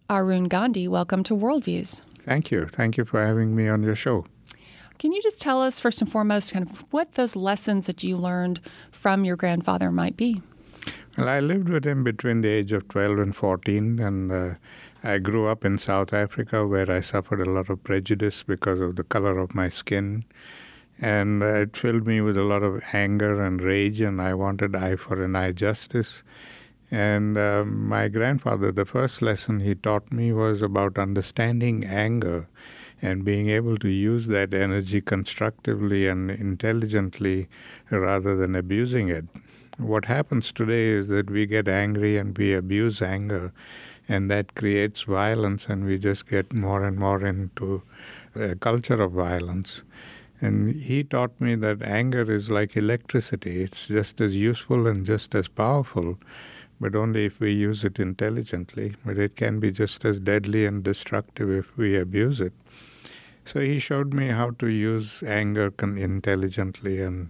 Arun Gandhi, welcome to Worldviews. Thank you. Thank you for having me on your show. Can you just tell us, first and foremost, kind of what those lessons that you learned from your grandfather might be? Well, I lived with him between the age of 12 and 14, and I grew up in South Africa where I suffered a lot of prejudice because of the color of my skin. And it filled me with a lot of anger and rage, and I wanted eye for an eye justice. And my grandfather, the first lesson he taught me was about understanding anger and being able to use that energy constructively and intelligently rather than abusing it. What happens today is that we get angry and we abuse anger, and that creates violence, and we just get more and more into a culture of violence. And he taught me that anger is like electricity. It's just as useful and just as powerful, but only if we use it intelligently. But it can be just as deadly and destructive if we abuse it. So he showed me how to use anger intelligently and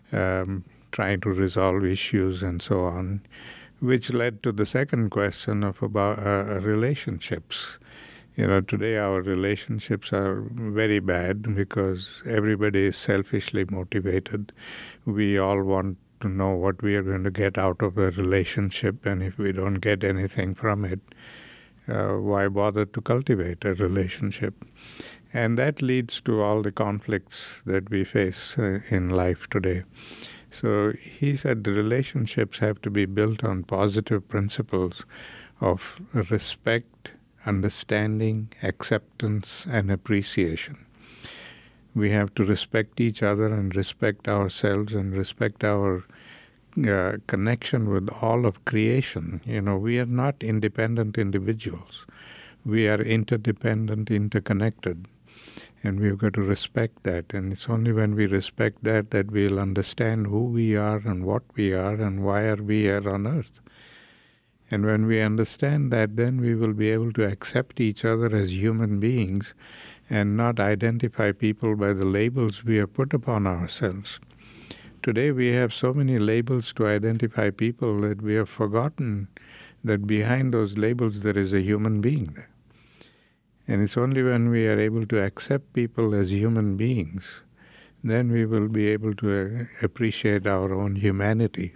try to resolve issues and so on, which led to the second question of about relationships. You know, today our relationships are very bad because everybody is selfishly motivated. We all want to know what we are going to get out of a relationship, and if we don't get anything from it, why bother to cultivate a relationship? And that leads to all the conflicts that we face in life today. So he said the relationships have to be built on positive principles of respect, understanding, acceptance, and appreciation. We have to respect each other and respect ourselves and respect our connection with all of creation. You know, we are not independent individuals. We are interdependent, interconnected. And we've got to respect that. And it's only when we respect that that we'll understand who we are and what we are and why are we here on earth. And when we understand that, then we will be able to accept each other as human beings and not identify people by the labels we have put upon ourselves. Today we have so many labels to identify people that we have forgotten that behind those labels there is a human being there. And it's only when we are able to accept people as human beings, then we will be able to appreciate our own humanity.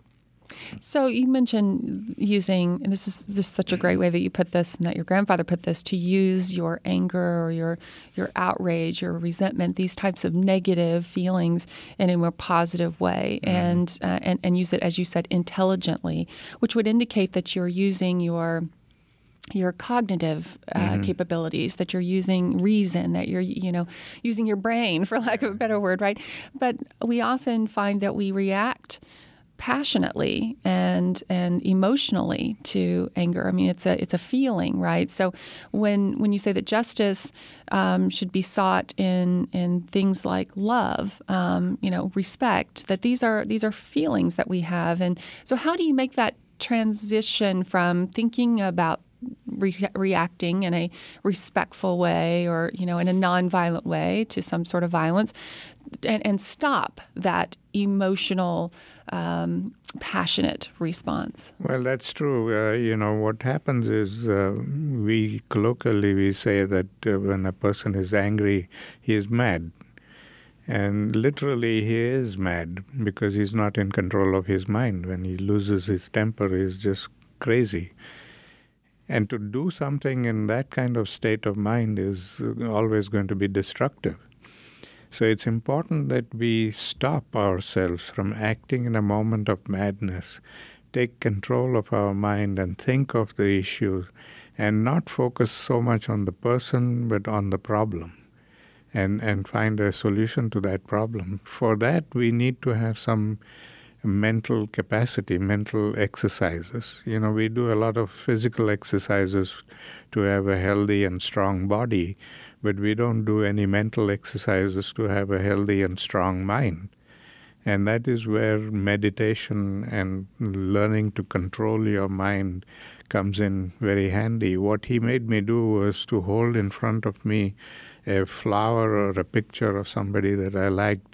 So you mentioned using, and this is just such a great way that you put this and that your grandfather put this, to use your anger or your outrage or resentment, these types of negative feelings in a more positive way, and use it, as you said, intelligently, which would indicate that you're using your cognitive capabilities, that you're using reason, that you're, using your brain, for lack of a better word, right? But we often find that we react passionately and emotionally to anger. I mean, it's a feeling, right? So when you say that justice should be sought in things like love, respect, that these are feelings that we have, and so how do you make that transition from thinking about reacting in a respectful way or, in a nonviolent way to some sort of violence and stop that emotional, passionate response? Well, that's true. What happens is we colloquially say that when a person is angry, he is mad. And literally he is mad because he's not in control of his mind. When he loses his temper, he's just crazy. And to do something in that kind of state of mind is always going to be destructive. So it's important that we stop ourselves from acting in a moment of madness, take control of our mind and think of the issue, and not focus so much on the person but on the problem, and find a solution to that problem. For that, we need to have some mental capacity, mental exercises. We do a lot of physical exercises to have a healthy and strong body, but we don't do any mental exercises to have a healthy and strong mind. And that is where meditation and learning to control your mind comes in very handy. What he made me do was to hold in front of me a flower or a picture of somebody that I liked.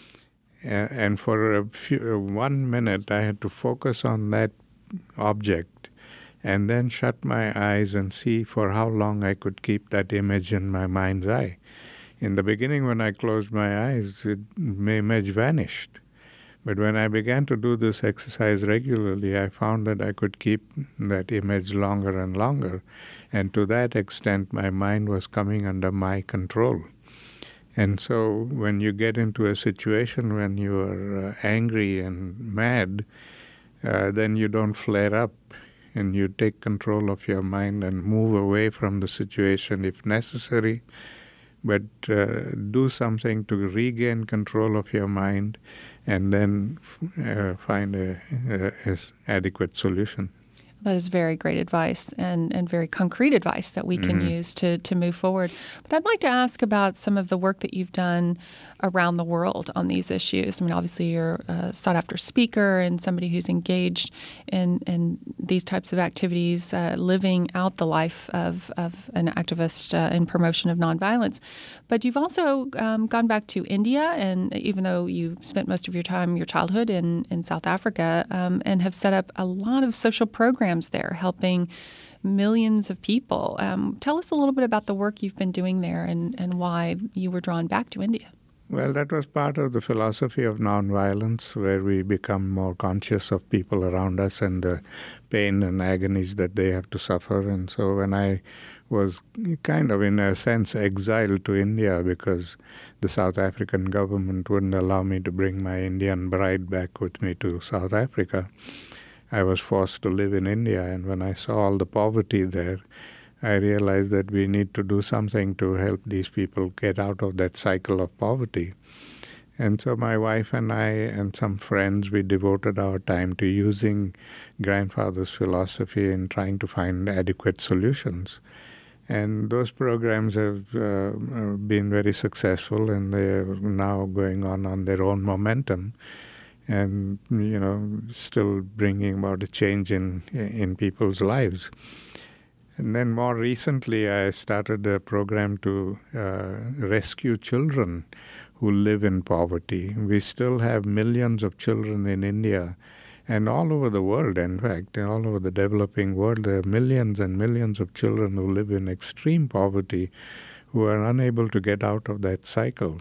And for 1 minute, I had to focus on that object and then shut my eyes and see for how long I could keep that image in my mind's eye. In the beginning, when I closed my eyes, the image vanished. But when I began to do this exercise regularly, I found that I could keep that image longer and longer. And to that extent, my mind was coming under my control. And so when you get into a situation when you are angry and mad, then you don't flare up, and you take control of your mind and move away from the situation if necessary, but do something to regain control of your mind and then find a adequate solution. That is very great advice and very concrete advice that we can use to move forward. But I'd like to ask about some of the work that you've done around the world on these issues. I mean, obviously you're a sought-after speaker and somebody who's engaged in these types of activities, living out the life of an activist in promotion of nonviolence. But you've also gone back to India, and even though you spent most of your childhood in South Africa, and have set up a lot of social programs there, helping millions of people. Tell us a little bit about the work you've been doing there and why you were drawn back to India. Well, that was part of the philosophy of nonviolence, where we become more conscious of people around us and the pain and agonies that they have to suffer. And so when I was kind of, in a sense, exiled to India because the South African government wouldn't allow me to bring my Indian bride back with me to South Africa, I was forced to live in India. And when I saw all the poverty there, I realized that we need to do something to help these people get out of that cycle of poverty. And so my wife and I and some friends, we devoted our time to using grandfather's philosophy in trying to find adequate solutions. And those programs have been very successful, and they're now going on their own momentum and, still bringing about a change in people's lives. And then more recently, I started a program to rescue children who live in poverty. We still have millions of children in India and all over the world, in fact, all over the developing world. There are millions and millions of children who live in extreme poverty who are unable to get out of that cycle.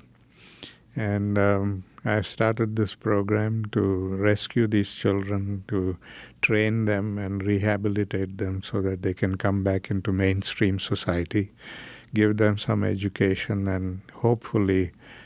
And I've started this program to rescue these children, to train them and rehabilitate them so that they can come back into mainstream society, give them some education, and hopefully,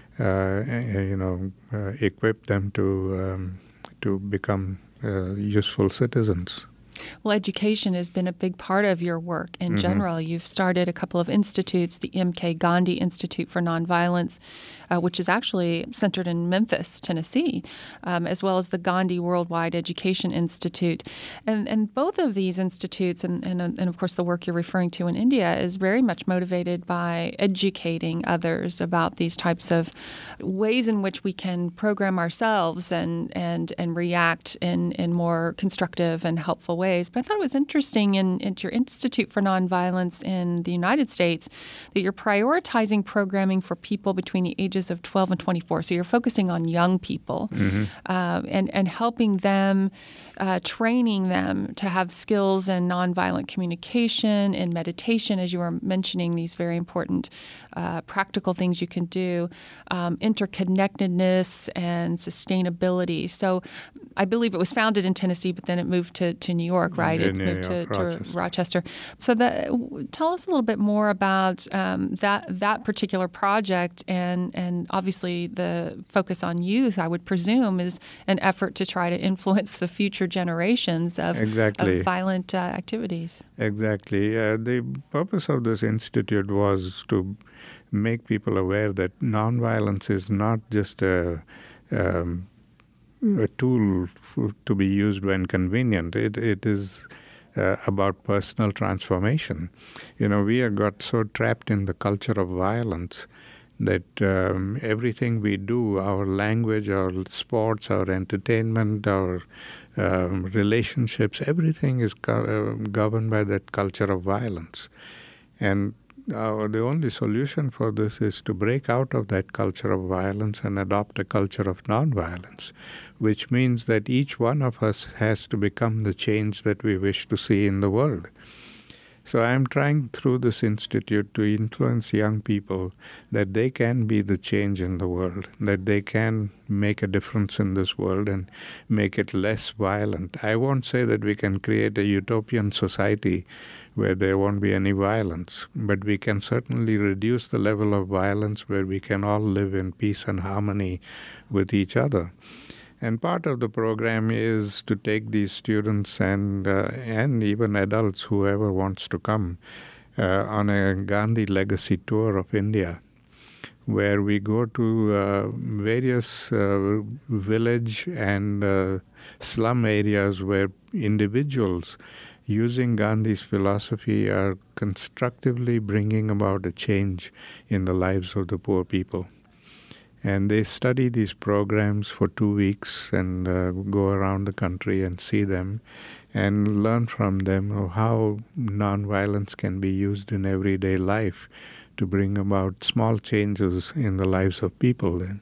equip them to become useful citizens. Well, education has been a big part of your work in general. You've started a couple of institutes, the M.K. Gandhi Institute for Nonviolence, which is actually centered in Memphis, Tennessee, as well as the Gandhi Worldwide Education Institute. And both of these institutes, and of course the work you're referring to in India, is very much motivated by educating others about these types of ways in which we can program ourselves and react in more constructive and helpful ways. But I thought it was interesting in your Institute for Nonviolence in the United States that you're prioritizing programming for people between the ages of 12 and 24. So you're focusing on young people and helping them, training them to have skills in nonviolent communication and meditation, as you were mentioning, these very important practical things you can do, interconnectedness and sustainability. So I believe it was founded in Tennessee, but then it moved to New York, right? It's moved to Rochester. So tell us a little bit more about that particular project, and obviously the focus on youth, I would presume, is an effort to try to influence the future generations of violent activities. Exactly. The purpose of this institute was to make people aware that nonviolence is not just a tool to be used when convenient. It is about personal transformation. We have got so trapped in the culture of violence that everything we do, our language, our sports, our entertainment, our relationships, everything is governed by that culture of violence. And the only solution for this is to break out of that culture of violence and adopt a culture of nonviolence, which means that each one of us has to become the change that we wish to see in the world. So I'm trying through this institute to influence young people that they can be the change in the world, that they can make a difference in this world and make it less violent. I won't say that we can create a utopian society where there won't be any violence, but we can certainly reduce the level of violence where we can all live in peace and harmony with each other. And part of the program is to take these students and even adults, whoever wants to come, on a Gandhi Legacy Tour of India, where we go to various village and slum areas where individuals using Gandhi's philosophy are constructively bringing about a change in the lives of the poor people. And they study these programs for 2 weeks and go around the country and see them and learn from them how nonviolence can be used in everyday life to bring about small changes in the lives of people then.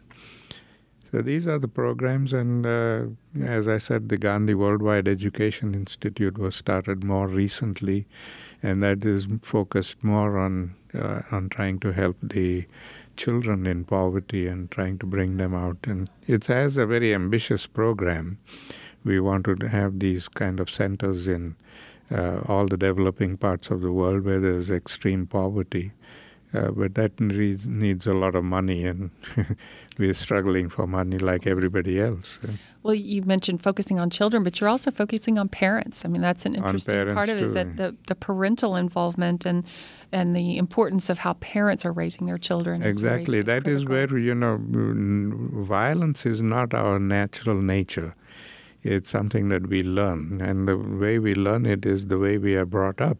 So these are the programs, and as I said, the Gandhi Worldwide Education Institute was started more recently, and that is focused more on trying to help the children in poverty and trying to bring them out. And it has a very ambitious program. We want to have these kind of centers in all the developing parts of the world where there is extreme poverty. But that needs a lot of money, and we're struggling for money like everybody else. Well, you mentioned focusing on children, but you're also focusing on parents. I mean, that's an interesting part of it, is that the parental involvement and the importance of how parents are raising their children. Exactly. That is where, violence is not our natural nature. It's something that we learn, and the way we learn it is the way we are brought up.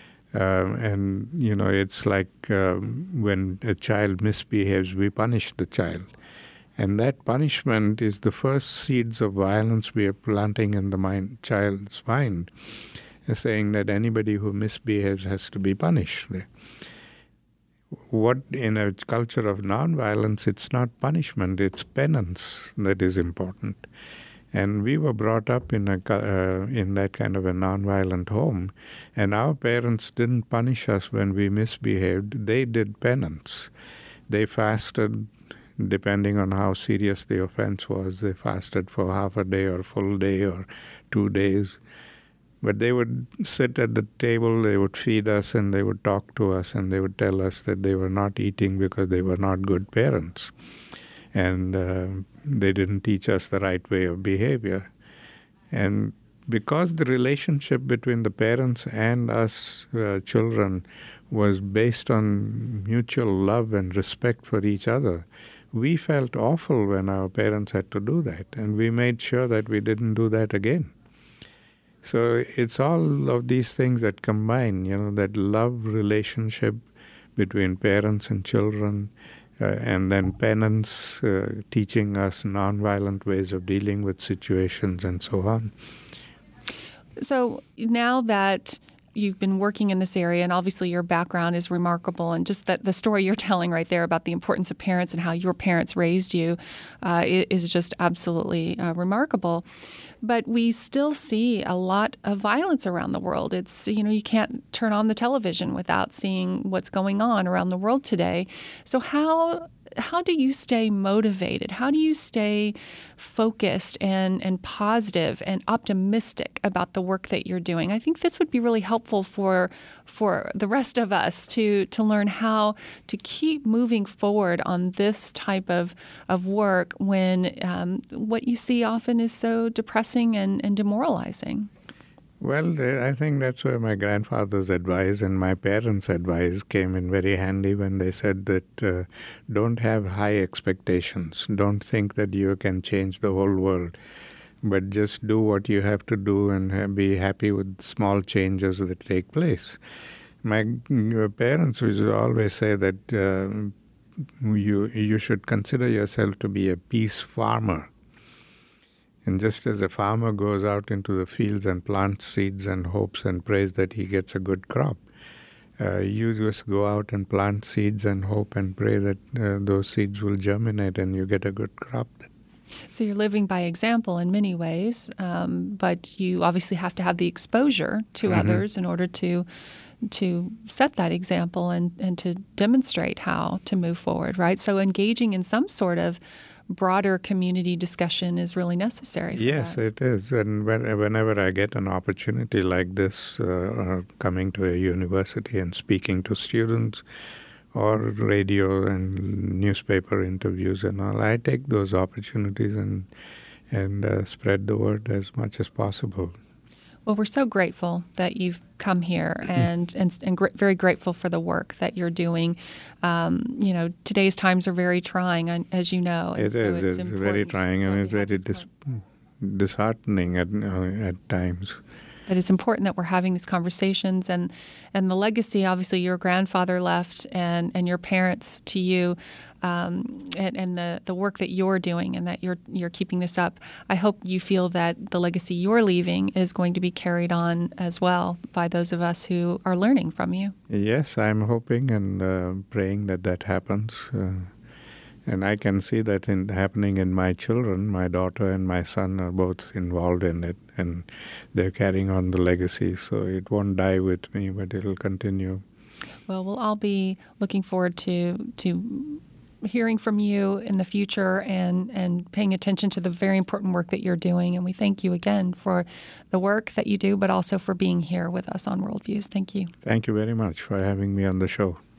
It's like when a child misbehaves, we punish the child. And that punishment is the first seeds of violence we are planting in the child's mind, saying that anybody who misbehaves has to be punished. What in a culture of nonviolence, it's not punishment, it's penance that is important. And we were brought up in that kind of a nonviolent home, and our parents didn't punish us when we misbehaved. They did penance. They fasted, depending on how serious the offense was. They fasted for half a day or full day or 2 days. But they would sit at the table, they would feed us, and they would talk to us, and they would tell us that they were not eating because they were not good parents. And they didn't teach us the right way of behavior. And because the relationship between the parents and us children was based on mutual love and respect for each other, we felt awful when our parents had to do that. And we made sure that we didn't do that again. So it's all of these things that combine, that love relationship between parents and children, and then penance, teaching us nonviolent ways of dealing with situations and so on. So now that you've been working in this area, and obviously your background is remarkable, and just that the story you're telling right there about the importance of parents and how your parents raised you is just absolutely remarkable. But we still see a lot of violence around the world. It's, you can't turn on the television without seeing what's going on around the world today. So how do you stay motivated? How do you stay focused and positive and optimistic about the work that you're doing? I think this would be really helpful for the rest of us to learn how to keep moving forward on this type of work when what you see often is so depressing and demoralizing. Well, I think that's where my grandfather's advice and my parents' advice came in very handy when they said that don't have high expectations. Don't think that you can change the whole world, but just do what you have to do and be happy with small changes that take place. My parents would always say that you should consider yourself to be a peace farmer. And just as a farmer goes out into the fields and plants seeds and hopes and prays that he gets a good crop, You just go out and plant seeds and hope and pray that those seeds will germinate and you get a good crop. So you're living by example in many ways, but you obviously have to have the exposure to others in order to set that example and to demonstrate how to move forward, right? So engaging in some sort of broader community discussion is really necessary for Yes, that. it is. And whenever I get an opportunity like this, coming to a university and speaking to students, or radio and newspaper interviews and all, I take those opportunities and spread the word as much as possible. Well, we're so grateful that you've come here and very grateful for the work that you're doing. Today's times are very trying, as you know. It is. It's very trying and it's very disheartening at times. But it's important that we're having these conversations and the legacy, obviously, your grandfather left and your parents to you, and the work that you're doing and that you're keeping this up. I hope you feel that the legacy you're leaving is going to be carried on as well by those of us who are learning from you. Yes, I'm hoping and praying that happens. And I can see that happening in my children. My daughter and my son are both involved in it, and they're carrying on the legacy. So it won't die with me, but it'll continue. Well, we'll all be looking forward to hearing from you in the future and paying attention to the very important work that you're doing. And we thank you again for the work that you do, but also for being here with us on Worldviews. Thank you. Thank you very much for having me on the show.